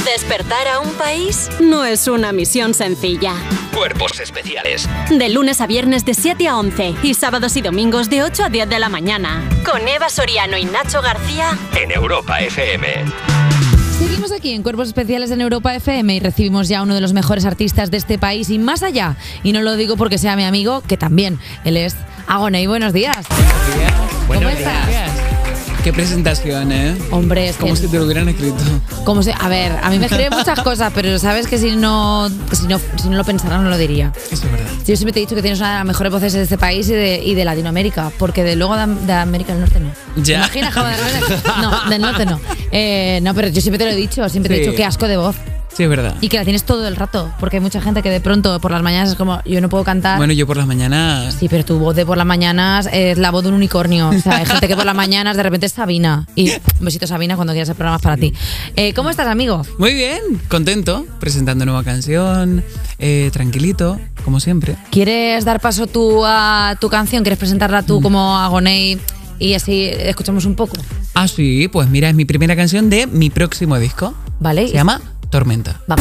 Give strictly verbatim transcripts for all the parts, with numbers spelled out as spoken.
Despertar a un país no es una misión sencilla. Cuerpos Especiales. De lunes a viernes de siete a once y sábados y domingos de ocho a diez de la mañana. Con Eva Soriano y Nacho García. En Europa F M. Seguimos aquí en Cuerpos Especiales en Europa F M y recibimos ya a uno de los mejores artistas de este país y más allá. Y no lo digo porque sea mi amigo, que también. Él es Agoney. Buenos días. Buenos días. ¿Cómo Buenos estás? días. Qué presentación, ¿eh? Hombre, es Como que... si te lo hubieran escrito. Como se, a ver, a mí me escriben muchas cosas, pero sabes que si no, si no, si no lo pensara no lo diría. Eso es verdad. Yo siempre te he dicho que tienes una de las mejores voces de este país y de, y de Latinoamérica, porque de luego de, de América del Norte no. Ya. ¿Te imaginas cómo de repente? No, del norte no. Eh, no, pero yo siempre te lo he dicho, siempre te he Sí. dicho qué asco de voz. Sí, es verdad. Y que la tienes todo el rato, porque hay mucha gente que de pronto por las mañanas es como, yo no puedo cantar. Bueno, yo por las mañanas... Sí, pero tu voz de por las mañanas es la voz de un unicornio. O sea, hay gente que por las mañanas de repente es Sabina. Y un besito, Sabina, cuando quieras hacer programas para ti. Eh, ¿Cómo estás, amigo? Muy bien, contento, presentando nueva canción, eh, tranquilito, como siempre. ¿Quieres dar paso tú a tu canción? ¿Quieres presentarla tú como Agoney y así escuchamos un poco? Ah, sí, pues mira, es mi primera canción de mi próximo disco. ¿Vale? Se llama Tormenta. Vamos.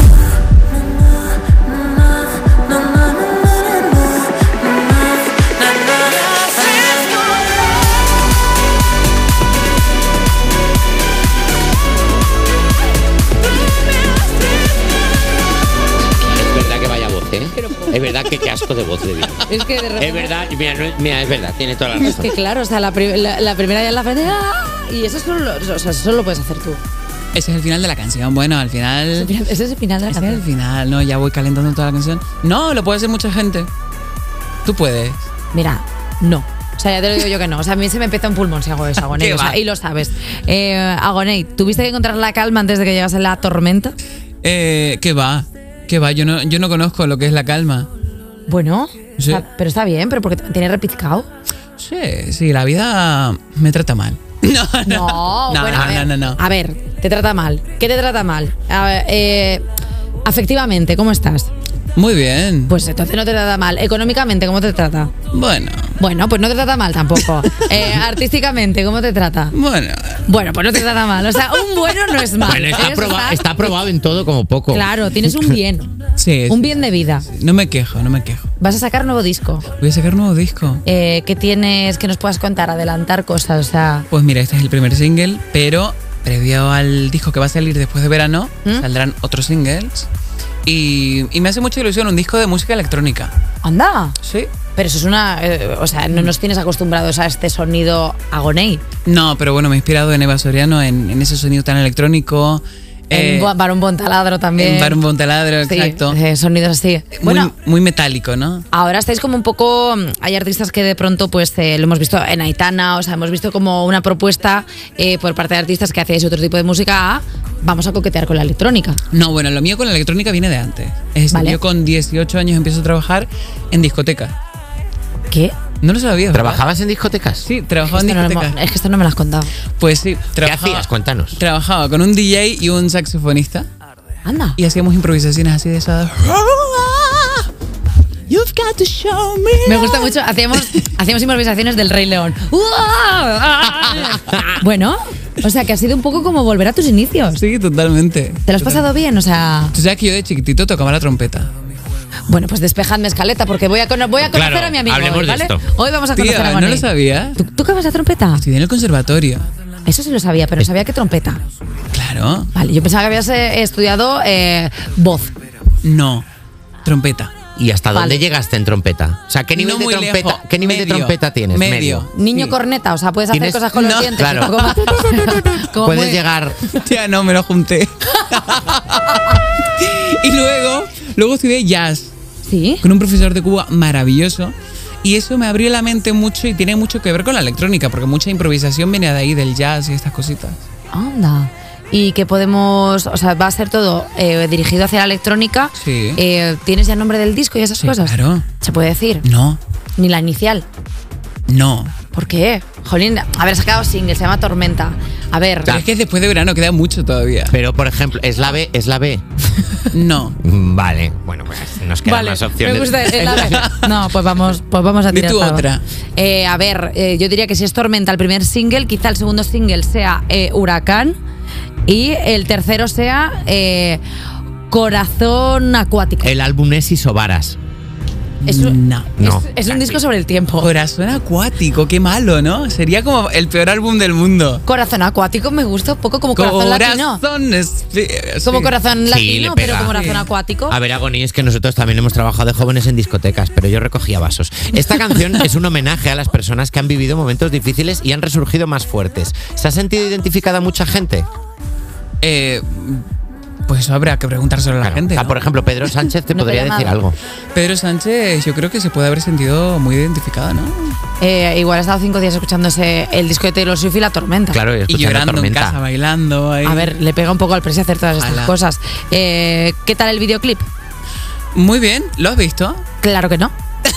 Es verdad que vaya voz, ¿eh? Es verdad que qué asco de voz le digo. Es que de repente... Es verdad, mira, no, mira, es verdad, tiene toda la Es razón. que claro, o sea, la, pri- la, la primera ya en la frente... ¡ah! Y eso solo, lo- o sea, eso solo lo puedes hacer tú. Ese es el final de la canción. Bueno, al final... Ese es el final de la Ese es el canción. final, ¿no? Ya voy calentando toda la canción. No, lo puede hacer mucha gente. Tú puedes. Mira, no. O sea, ya te lo digo yo que no. O sea, a mí se me empieza un pulmón si hago eso, Agoney. ¿Qué O sea, va? y lo sabes. Eh, Agoney, ¿tuviste que encontrar la calma antes de que llegase la tormenta? Eh, ¿qué va? ¿Qué va? Yo no, yo no conozco lo que es la calma. Bueno, Sí. está- pero está bien, pero porque tiene repizcado. Sí, sí, la vida me trata mal. No, No, no, bueno, no, a ver, no, no, no. A ver, te trata mal. ¿Qué te trata mal? A ver, eh, afectivamente, ¿cómo estás? Muy bien. Pues entonces no te trata mal. Económicamente, ¿cómo te trata? Bueno, Bueno, pues no te trata mal tampoco. Eh, artísticamente, ¿cómo te trata? bueno. Bueno, pues no te trata mal. O sea, un bueno no es mal. Bueno, está, Eres- proba- está probado en todo como poco. Claro, tienes un bien. Sí, Un sí, bien de vida. no me quejo, no me quejo. Vas a sacar nuevo disco. Voy a sacar un nuevo disco. Eh, ¿Qué tienes que nos puedas contar? Adelantar cosas. O sea, Pues mira, este es el primer single, pero previo al disco que va a salir después de verano, ¿Mm? saldrán otros singles. Y, y me hace mucha ilusión un disco de música electrónica. anda. ¿Sí? Pero eso es una... eh, o sea, no nos tienes acostumbrados a este sonido Agoney. No, pero bueno, me he inspirado en Eva Soriano, en, en ese sonido tan electrónico. En eh, Bo- Barón Bon Taladro también. en Barón Bon Taladro, Sí, exacto. eh, sonidos así. Bueno, muy, muy metálico, ¿no? ahora estáis como un poco... Hay artistas que de pronto, pues, eh, lo hemos visto en Aitana, o sea, hemos visto como una propuesta eh, por parte de artistas que hacéis otro tipo de música a vamos a coquetear con la electrónica. No, bueno, lo mío con la electrónica viene de antes. Es decir, Vale. yo con dieciocho años empiezo a trabajar en discoteca. ¿Qué? No lo sabías, ¿verdad? ¿Trabajabas en discotecas? Sí, trabajaba en Esto no lo discoteca. hemos- es que esto no me lo has contado. Pues sí, ¿Qué trabajaba, hacías? Cuéntanos. trabajaba con un D J y un saxofonista Anda. y hacíamos improvisaciones así de esas. You've got to show me. Me gusta mucho. Hacíamos, hacíamos improvisaciones del Rey León. Bueno, o sea, que ha sido un poco como volver a tus inicios. Sí, totalmente. ¿Te lo has pasado bien? O sea, Tú sabes que yo de chiquitito tocaba la trompeta. bueno, pues despejadme escaleta porque voy a, cono- voy a conocer Claro, a mi amigo hablemos hoy, de ¿vale? esto. Hoy vamos a conocer a Tía, ¿no Agoney. lo sabías? ¿Tú, ¿Tú tocabas la trompeta? Estudié en el conservatorio. Eso sí lo sabía, pero no sabía qué trompeta. Claro. Vale, yo pensaba que habías eh, estudiado eh, voz. No, trompeta. ¿Y hasta Vale. dónde llegaste en trompeta? O sea, ¿qué nivel, No de, muy trompeta, lejos. ¿qué nivel de Medio. trompeta tienes? Medio. Niño Sí. corneta, o sea, puedes hacer ¿Tienes- cosas con los No, dientes. claro. Como- como Puedes muy- llegar... Ya no, me lo junté. Y luego, luego estudié jazz ¿Sí? con un profesor de Cuba maravilloso. Y eso me abrió la mente mucho y tiene mucho que ver con la electrónica, porque mucha improvisación viene de ahí, del jazz y estas cositas. Anda. Y que podemos, o sea, va a ser todo eh, dirigido hacia la electrónica. Sí. Eh, ¿Tienes ya el nombre del disco y esas Sí, cosas? claro. ¿Se puede decir? No, Ni la inicial. no. ¿Por qué? Jolín, a ver, ha sacado single, se llama Tormenta. A ver, Pero es que después de verano queda mucho todavía. Pero, por ejemplo, ¿es la B? ¿Es la B? No. Mm, Vale, bueno, pues nos quedan vale, más opciones. me gusta el ave. No, pues vamos, pues vamos a Di tirar tú para otra. abajo. Eh, a ver, eh, yo diría que si es Tormenta el primer single, quizá el segundo single sea eh, Huracán. Y el tercero sea eh, Corazón Acuático. El álbum es Isobaras. Es un, No. es, No. es un disco sobre el tiempo. Corazón Acuático, qué malo, ¿no? Sería como el peor álbum del mundo. Corazón Acuático me gusta un poco como Corazón Latino. Corazón es- sí. Como Corazón Sí, Latino, le pero pega. como Corazón Sí. Acuático. A ver, Agoni, es que nosotros también hemos trabajado de jóvenes en discotecas, pero yo recogía vasos. Esta canción es un homenaje a las personas que han vivido momentos difíciles y han resurgido más fuertes. ¿Se ha sentido identificada mucha gente? Eh, pues eso habrá que preguntárselo a la Claro. gente. O sea, ¿no? por ejemplo, Pedro Sánchez te No te podría ha decir llamado. algo. Pedro Sánchez, yo creo que se puede haber sentido muy identificado, ¿no? Eh, igual he estado cinco días escuchándose el disco de Taylor Swift y La Tormenta. Claro, y Y escuchando llorando en Tormenta. casa, bailando. Ahí. A ver, le pega un poco al precio hacer todas estas Ala. cosas. Eh, ¿Qué tal el videoclip? Muy bien, ¿lo has visto? Claro que no.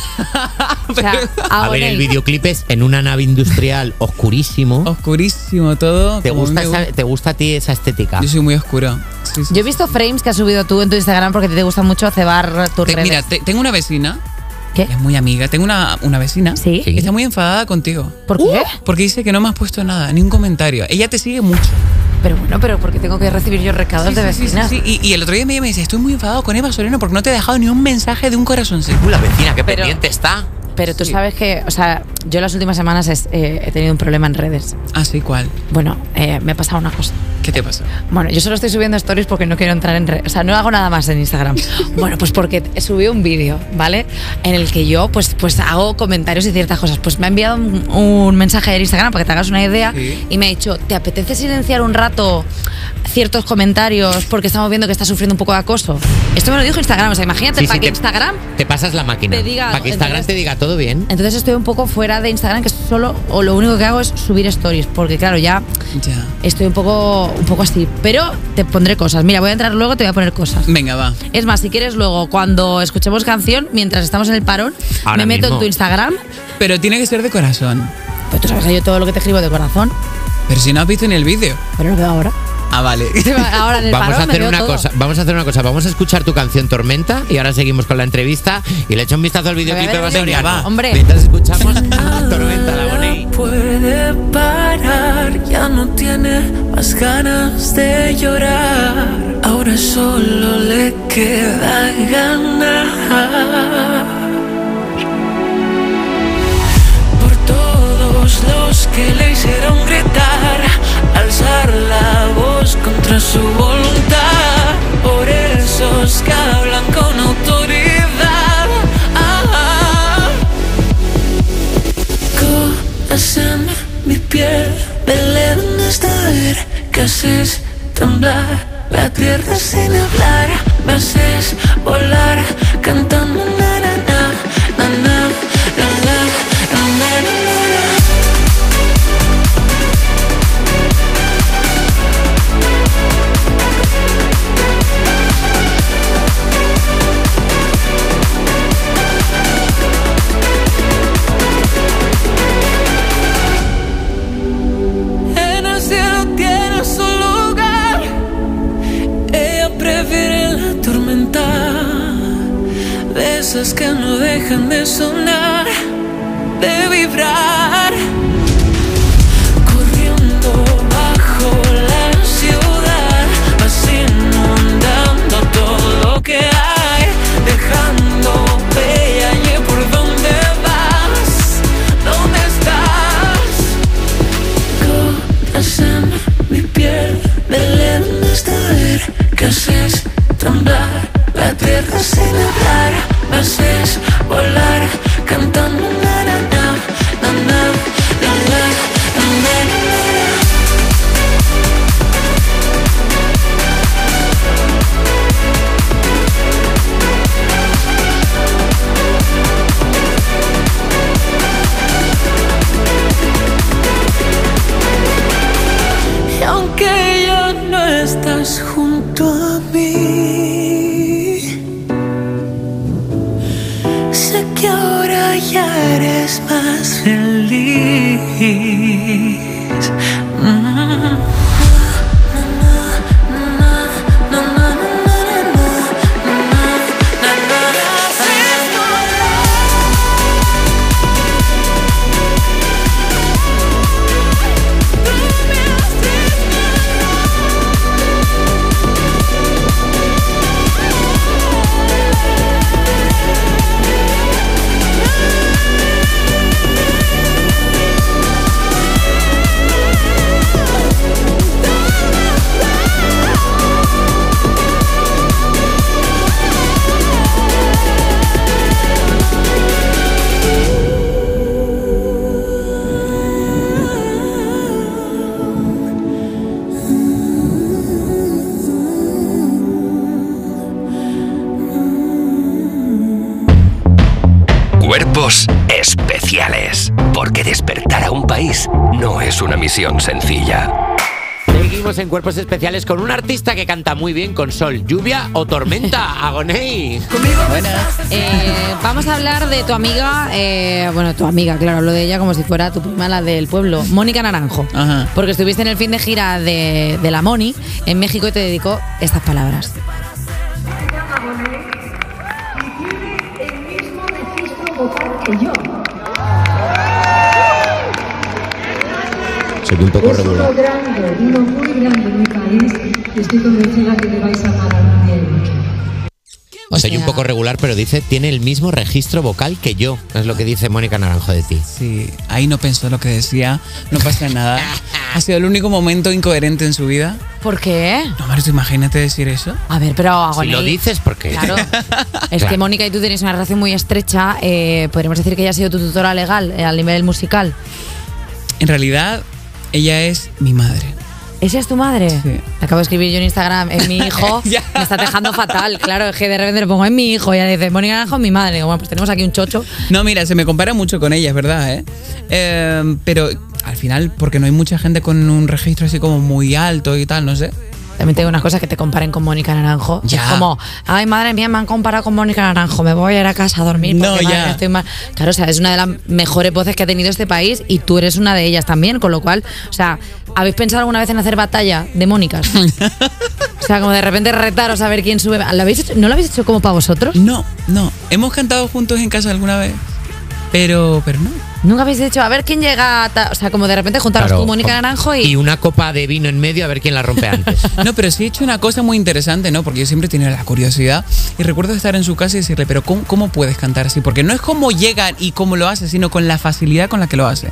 O sea, A ver, el Agoney. videoclip es en una nave industrial oscurísimo. Oscurísimo todo. ¿Te como gusta, me esa- gusta. ¿Te gusta a ti esa estética? Yo soy muy oscuro. Sí, sí. Yo he visto frames que has subido tú en tu Instagram porque te gusta mucho cebar tus Te- redes. mira, te- tengo una vecina. ¿Qué? Es muy amiga. Tengo una, una vecina. ¿Sí? Que está muy enfadada contigo. ¿Por qué? Porque dice que no me has puesto nada, ni un comentario. Ella te sigue mucho. Pero bueno, pero porque tengo que recibir yo recados Sí, de sí, sí, vecinas. sí, sí. Y, y el otro día me, me dice, estoy muy enfadado con Eva Soriano porque no te he dejado ni un mensaje de un corazoncito. Uh, la vecina, qué Pero- pendiente está. Pero tú Sí. sabes que, o sea, yo las últimas semanas es- eh, he tenido un problema en redes. Ah, sí, ¿cuál? Bueno, eh, me ha pasado una cosa. ¿Qué te pasó? Bueno, yo solo estoy subiendo stories porque no quiero entrar en redes. O sea, no hago nada más en Instagram. Bueno, pues porque he subido un vídeo, ¿vale? En el que yo, pues, pues hago comentarios y ciertas cosas. Pues me ha enviado un, un mensaje en Instagram para que te hagas una idea Sí. y me ha dicho, ¿te apetece silenciar un rato ciertos comentarios porque estamos viendo que estás sufriendo un poco de acoso? Esto me lo dijo Instagram. O sea, imagínate, Sí, para sí, que te- Instagram... Te pasas la máquina. Te diga Para algo. que Instagram Entonces- te diga todo bien. Entonces estoy un poco fuera de Instagram, que solo, o lo único que hago es subir stories, porque claro, ya Ya. estoy un poco, un poco así. Pero te pondré cosas. Mira, voy a entrar luego, te voy a poner cosas. Venga, va. Es más, si quieres luego, cuando escuchemos canción, mientras estamos en el parón, Ahora me meto mismo. en tu Instagram. Pero tiene que ser de corazón. Pues tú sabes que yo todo lo que te escribo de corazón. Pero si no has visto en el vídeo. Pero lo veo ahora. Ah, vale. Ahora en el Vamos parón a me hacer veo una todo. cosa, vamos a hacer una cosa, vamos a escuchar tu canción Tormenta y ahora seguimos con la entrevista y le echo un vistazo al videoclip de Venga, Eva Soriano. va. Hombre. Mientras escuchamos a Tormenta, la Boney. Puede parar, ya no tiene más ganas de llorar. Ahora solo le queda ganar. Por todos los que le hicieron gritar, alzar la voz contra su voluntad. Por esos que hablan con autoridad. Ah, corazón, mi piel, Belén está ver que haces temblar la tierra sin hablar. Me haces volar cantando na na na na na na na na na na na. En el cielo tiene su lugar. Ella prefiere la tormenta, de esas que no dejan de sonar, de vibrar, corriendo bajo la ciudad, vas inundando todo lo que hay, dejando huella allí por donde vas, ¿dónde estás? Corazón, mi piel, Belén está ver que haces temblar la tierra sin hablar, me haces volar cantando na na na na na na na na na na. Y aunque ya no estás junto a mí, sé que ahora ya eres más feliz. Mm. Cuerpos especiales. Porque despertar a un país no es una misión sencilla. Seguimos en Cuerpos Especiales con un artista que canta muy bien con sol, lluvia o tormenta. Agoney. Eh, vamos a hablar de tu amiga, eh, bueno, tu amiga, claro, hablo de ella como si fuera tu prima, la del pueblo, Mónica Naranjo. Ajá. Porque estuviste en el fin de gira de, de la Moni en México y te dedicó estas palabras. Soy un poco regular. Es uno grande, uno muy grande en mi país y estoy convencida que le vais a amar algún día y mucho. O Soy sea, un poco regular, pero dice, tiene el mismo registro vocal que yo. Es lo que dice Mónica Naranjo de ti. Sí, ahí no pensó lo que decía, no pasa nada. Ha sido el único momento incoherente en su vida. ¿Por qué? No, Mario, imagínate decir eso. A ver, pero Agoney, Si lo dices, ¿por qué? Claro. Es Claro. que Mónica y tú tenéis una relación muy estrecha. Eh, podríamos decir que ella ha sido tu tutora legal eh, al nivel musical. En realidad, ella es mi madre. ¿Esa es tu madre? Sí. Te acabo de escribir yo en Instagram, es mi hijo. Ya. Me está dejando fatal. Claro, es que de repente le pongo, es mi hijo. Y ella dice, Mónica Naranjo es mi madre. Digo, bueno, pues tenemos aquí un chocho. No, mira, se me compara mucho con ella, es verdad, ¿eh? Eh, pero al final, porque no hay mucha gente con un registro así como muy alto y tal, no sé. También tengo unas cosas que te comparen con Mónica Naranjo. Ya. Es como, ay, madre mía, me han comparado con Mónica Naranjo. Me voy a ir a casa a dormir porque No, madre, ya. estoy mal. Claro, o sea, es una de las mejores voces que ha tenido este país y tú eres una de ellas también. Con lo cual, o sea, ¿habéis pensado alguna vez en hacer batalla de Mónicas? O sea, como de repente retaros a ver quién sube. ¿Lo habéis hecho? ¿No lo habéis hecho como para vosotros? No, no. Hemos cantado juntos en casa alguna vez, pero, pero no. Nunca habéis hecho, a ver quién llega, a ta- o sea, como de repente juntaros Claro, tú, Mónica con- Naranjo y... Y una copa de vino en medio a ver quién la rompe antes. No, pero sí he hecho una cosa muy interesante, ¿no? Porque yo siempre he tenido la curiosidad y recuerdo estar en su casa y decirle, pero ¿cómo, cómo puedes cantar así? Porque no es cómo llega y cómo lo hace, sino con la facilidad con la que lo hace.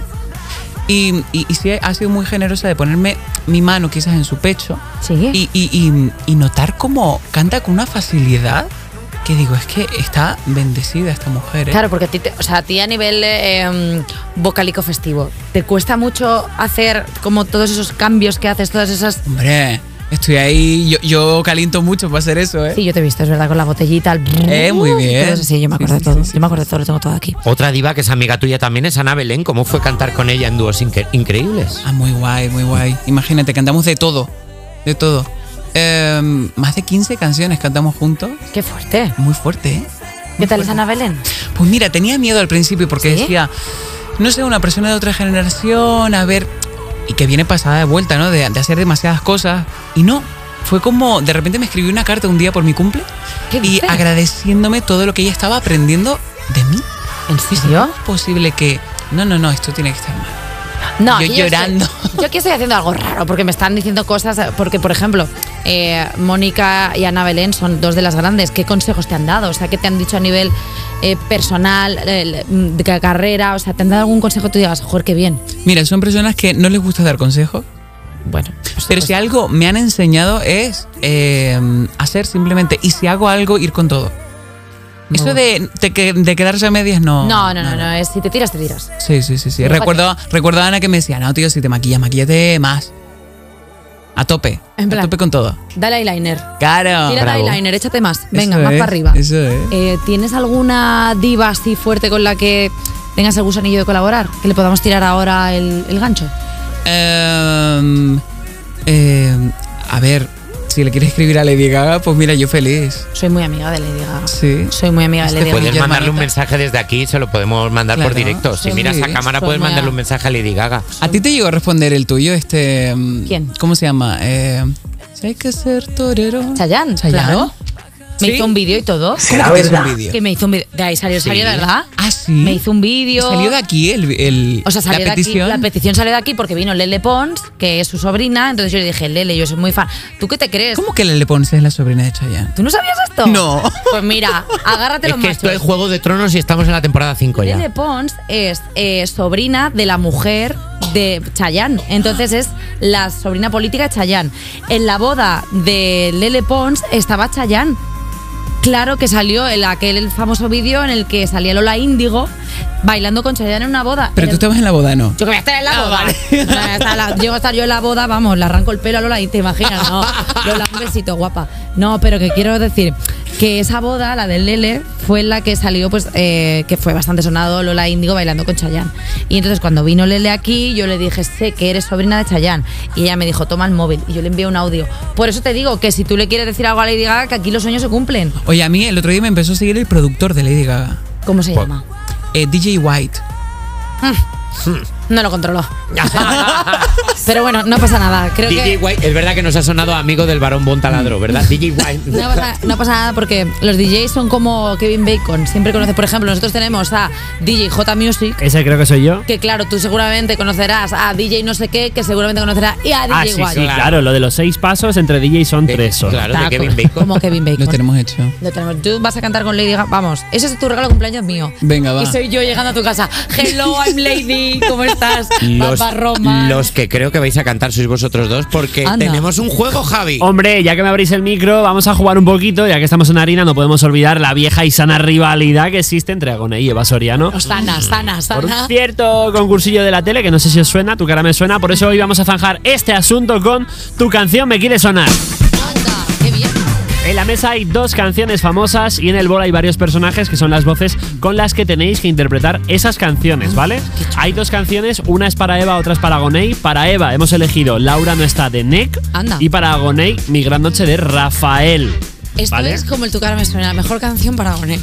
Y, y, y sí ha sido muy generosa de ponerme mi mano quizás en su pecho Sí. y, y, y, y notar cómo canta con una facilidad que digo, es que está bendecida esta mujer, ¿eh? Claro, porque a ti, te- o sea, a ti a nivel eh, vocálico festivo, ¿te cuesta mucho hacer como todos esos cambios que haces, todas esas... Hombre, estoy ahí, yo, yo caliento mucho para hacer eso, ¿eh? Sí, yo te he visto, es verdad, con la botellita, el... Eh, muy bien. Todo eso, sí, yo me acuerdo Sí, de sí, todo, sí, sí. yo me acuerdo de todo, lo tengo todo aquí. Otra diva que es amiga tuya también es Ana Belén. ¿Cómo fue cantar con ella en dúos incre- increíbles? Ah, muy guay, muy guay. Imagínate, cantamos de todo, de todo. Eh, más de quince canciones cantamos juntos. Qué fuerte. Muy fuerte, ¿eh? ¿Qué tal es Ana Belén? Pues mira, tenía miedo al principio porque ¿Sí? decía, no sé, una persona de otra generación, a ver, y que viene pasada de vuelta, ¿no? De, de hacer demasiadas cosas. Y no, fue como, de repente me escribió una carta un día por mi cumple ¿Qué y dices? agradeciéndome todo lo que ella estaba aprendiendo de mí. ¿En serio? ¿Cómo es posible que, no, no, no, esto tiene que estar mal? No, Yo aquí llorando. estoy- yo aquí estoy haciendo algo raro porque me están diciendo cosas. Porque, por ejemplo, eh, Mónica y Ana Belén son dos de las grandes. ¿Qué consejos te han dado? O sea, ¿qué te han dicho a nivel eh, personal, eh, de ca- carrera? O sea, ¿te han dado algún consejo que tú digas, joder, qué bien? Mira, son personas que no les gusta dar consejos. Bueno, pues, Pero pues, si algo me han enseñado es eh, hacer simplemente, y si hago algo, ir con todo. Eso No. de, de, que- de quedarse a medias no. No, no, no, no, es si te tiras, te tiras. Sí, sí, sí, sí. Fíjate. Recuerdo, recuerdo a Ana que me decía, no, tío, si te maquillas, maquíllate más. A tope. En plan, a tope con todo. Dale eyeliner. Claro. Tira bravo. eyeliner, échate más. Venga, Eso más es, para arriba. Eso es. Eh, ¿Tienes alguna diva así fuerte con la que tengas el gusanillo de colaborar? Que le podamos tirar ahora el, el gancho. Em, eh, a ver, si le quieres escribir a Lady Gaga, pues mira, yo feliz. Soy muy amiga de Lady Gaga. Sí. Soy muy amiga de Este Lady fue Gaga. Puedes mi mandarle un hermanota. mensaje desde aquí, se lo podemos mandar por Claro. directo. Si Sí, miras sí. a cámara, Soy puedes muy mandarle a- un mensaje a Lady Gaga. ¿A ti te llegó a responder el tuyo? Este. mm, ¿Quién? ¿Cómo se llama? Eh, si hay que ser torero. Chayanne, Chayanne. claro. Me ¿Sí? hizo un vídeo y todo. ¿Cómo que es un vídeo? Que me hizo un vídeo. De ahí salió, Sí. salió, ¿verdad? Ah, sí. Me hizo un vídeo. ¿Salió de aquí el, el- O sea, salió la de aquí. petición? La petición salió de aquí porque vino Lele Pons, que es su sobrina. Entonces yo le dije, Lele, yo soy muy fan. ¿Tú qué te crees? ¿Cómo que Lele Pons es la sobrina de Chayanne? ¿Tú no sabías esto? No. Pues mira, agárrate Es los que machos. esto es Juego de Tronos y estamos en la temporada cinco ya. Lele Pons es eh, sobrina de la mujer de Chayanne. Entonces es la sobrina política de Chayanne. En la boda de Lele Pons estaba Chayanne. Claro que salió el, aquel el famoso vídeo en el que salía Lola Índigo bailando con Chayanne en una boda. Pero En tú el- estabas en la boda, ¿no? Yo que voy a estar en la Ah, boda. vale. No, voy a estar la- llego a estar yo en la boda, vamos, le arranco el pelo a Lola y te imaginas, ¿no? Lola, un besito, guapa. No, pero que quiero decir que esa boda, la del Lele, fue la que salió, pues, eh, que fue bastante sonado Lola Índigo bailando con Chayanne. Y entonces cuando vino Lele aquí, yo le dije, sé que eres sobrina de Chayanne. Y ella me dijo, toma el móvil. Y yo le envié un audio. Por eso te digo que si tú le quieres decir algo a Lady Gaga, que aquí los sueños se cumplen. Oye, a mí el otro día me empezó a seguir el productor de Lady Gaga. ¿Cómo se llama? Eh, D J White. No lo controló. Pero bueno, no pasa nada. Creo D J que White, es verdad que nos ha sonado amigo del varón Bon Taladro, ¿verdad? D J White. no pasa, no pasa nada porque los D Js son como Kevin Bacon. Siempre conoces, por ejemplo, nosotros tenemos a D J J Music. Ese creo que soy yo. Que claro, tú seguramente conocerás a D J no sé qué, que seguramente conocerás y a D J Ah, sí, White. sí, claro. Lo de los seis pasos entre D J son De- tres solo. claro, de Taco, Kevin Bacon. Como Kevin Bacon. Lo tenemos hecho. Lo tenemos. Tú vas a cantar con Lady Gaga. Vamos, ese es tu regalo de cumpleaños mío. Venga, va. Y soy yo llegando a tu casa. Hello, I'm Lady. ¿Cómo estás? Los, Papá Roma. los que creo que vais a cantar sois vosotros dos porque Anda. tenemos un juego, Javi. Hombre, ya que me abrís el micro, vamos a jugar un poquito. Ya que estamos en harina, no podemos olvidar la vieja y sana rivalidad que existe entre Agoné y Eva Soriano. Oh, sana, sana, Por sana. un cierto concursillo de la tele que no sé si os suena, tu cara me suena. Por eso hoy vamos a zanjar este asunto con Tu canción me quiere sonar. Anda, qué bien. En la mesa hay dos canciones famosas y en el bol hay varios personajes que son las voces con las que tenéis que interpretar esas canciones, ¿vale? Hay dos canciones, una es para Eva, otra es para Agoné. Para Eva hemos elegido Laura no está de Nek. Anda. Y para Agoné, Mi gran noche de Rafael. Esto ¿Vale? es como el Tu cara me suena, la mejor canción para Agoné.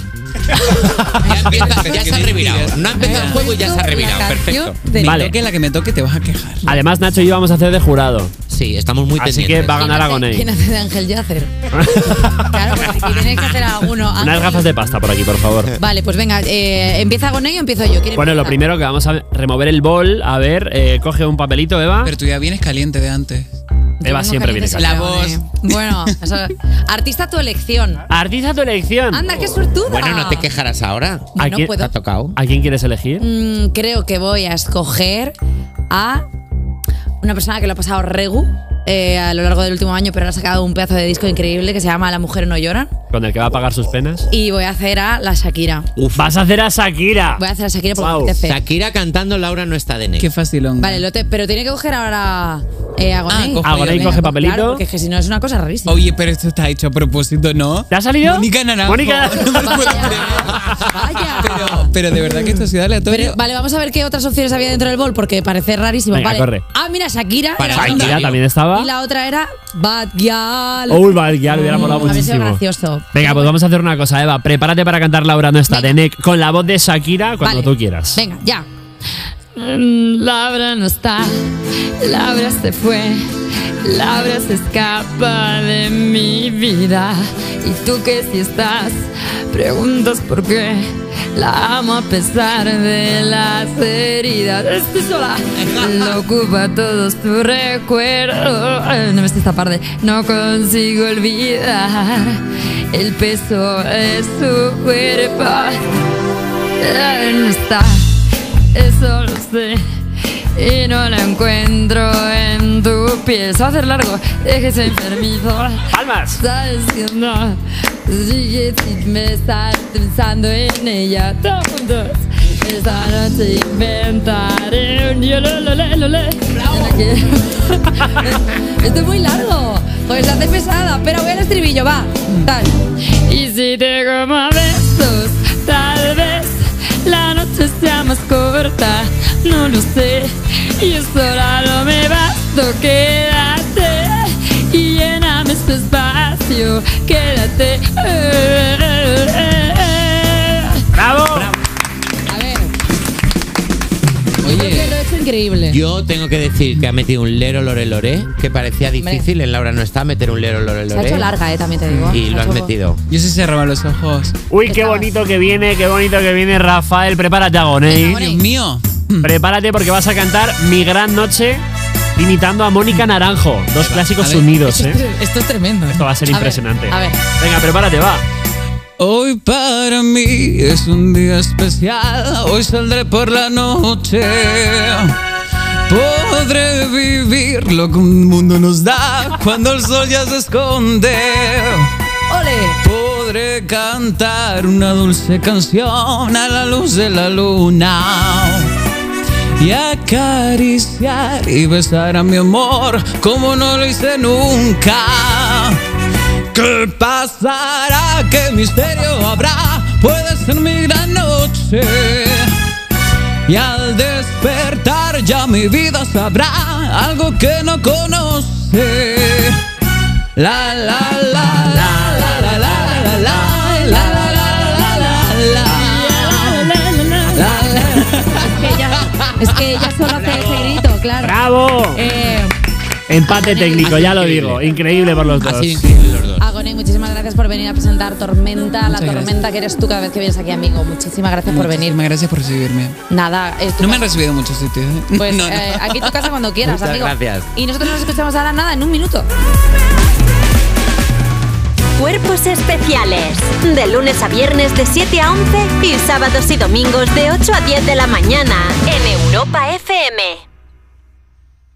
Ya, empieza- ya se ha revirado. No ha empezado el juego y ya se ha revirado. La Perfecto. canción de- Me Vale. toque la que me toque, te vas a quejar. Además, Nacho y yo vamos a hacer de jurado. Sí, estamos muy Así pendientes. que va a ganar ¿Quién hace- ¿Quién Agoné. hace de Ángel Yacer? Claro, pues aquí tenéis que hacer alguno. Unas Ángel. gafas de pasta por aquí, por favor. Vale, pues venga, eh, ¿empieza Agoné o empiezo yo? ¿Quién Bueno, lo empieza? primero que vamos a remover el bol. A ver, eh, coge un papelito, Eva. Pero tú ya vienes caliente de antes. Yo Eva vengo siempre caliente viene siempre, caliente. Agoné. Bueno, eso- artista tu elección. Artista tu elección. Anda, qué suertuda. Bueno, no te quejarás ahora. ¿A Bueno, quién- ¿Te puedo. ha tocado? ¿A quién quieres elegir? Mm, creo que voy a escoger a una persona que lo ha pasado regu eh, a lo largo del último año, pero ha sacado un pedazo de disco increíble que se llama Las mujeres no lloran. Con el que va a pagar sus penas. Y voy a hacer a la Shakira. Uf. Vas a hacer a Shakira. Voy a hacer a Shakira porque Guau. me apetece. Shakira cantando Laura no está de Nek. Qué facilón. Vale, lo te- pero tiene que coger ahora eh, Agoné. Ah, cojo Agoné yo. coge pues papelito. Claro, porque es que si no es una cosa rarísima. Oye, pero esto está hecho a propósito, ¿no? ¿Te ha salido? Mónica Naranjo. Mónica. No me lo puedo Vaya, creer. vaya. Pero, pero de verdad que esto ha sido aleatorio. Pero, vale, vamos a ver qué otras opciones había dentro del bol porque parece rarísimo. Venga, vale. corre. Ah, mira, Shakira. Para era una. Shakira también estaba. Y la otra era Bad Gyal. Uy, vale, ya lo hubiera molado Mm, habría sido muchísimo. gracioso. Venga, pues vamos a hacer una cosa, Eva. Prepárate para cantar Laura no está Venga. de Nek con la voz de Shakira cuando Vale. tú quieras. Venga, ya. Mm, Laura no está, Laura se fue, Laura se escapa de mi vida. Y tú que si estás, preguntas por qué. La amo a pesar de las heridas. Estoy sola. Lo ocupa todos tu recuerdo. Ay, no me estés esta parte. No consigo olvidar el peso de su cuerpo. Laura no está, eso lo sé. Y no la encuentro en tu piel. Se va a hacer largo, déjese enfermizo. ¡Palmas! Sabes que no, sigue si me estás pensando en ella. Todos juntos. Esta noche inventaré un yo lo lo le lo le. Esto es muy largo. Pues se hace pesada, pero voy al estribillo, va. Tal. Y si te como a besos, tal vez la noche sea más corta, no lo sé. Yo sola no me basto, quédate y lléname este espacio, quédate. Eh, eh, eh, eh. ¡Bravo! A ver, creo que Oye, lo he hecho increíble. Yo tengo que decir que ha metido un lero lore lore, que parecía difícil. En Laura no está meter un lero lore Se ha lore. hecho larga, eh, también te digo. Y Se lo ha has hecho- metido. yo sí cerraba los ojos. Uy, qué Estaba. bonito que viene, qué bonito que viene, Rafael. Prepárate, Agoné. Venga, Dios mío. Prepárate porque vas a cantar Mi gran noche imitando a Mónica Naranjo. Dos clásicos a ver. unidos, ¿eh? Esto es tremendo. Esto va a ser A ver, impresionante. a ver. Venga, prepárate, va. Hoy para mí es un día especial. Hoy saldré por la noche. Podré vivir lo que un mundo nos da cuando el sol ya se esconde. ¡Ole! Podré cantar una dulce canción a la luz de la luna y acariciar y besar a mi amor como no lo hice nunca. ¿Qué pasará? ¿Qué misterio habrá? Puede ser mi gran noche. Y al despertar ya mi vida sabrá algo que no conoce. La la la la la la la la la la Es que ella solo hace ese grito, claro. ¡Bravo! Eh, Empate técnico, ya lo digo. Increíble por los dos. Así increíble los dos. Agone, muchísimas gracias por venir a presentar Tormenta, la Muchas tormenta gracias. que eres tú cada vez que vienes aquí, amigo. Muchísimas gracias por venir. Muchísimas gracias por recibirme. Nada, es tu No me han casa. recibido en muchos sitios. ¿eh? Pues No, no. eh, aquí tu casa cuando quieras, Muchas amigo. gracias. Y nosotros nos escuchamos ahora nada en un minuto. Cuerpos especiales. De lunes a viernes de siete a once y sábados y domingos de ocho a diez de la mañana en Europa F M.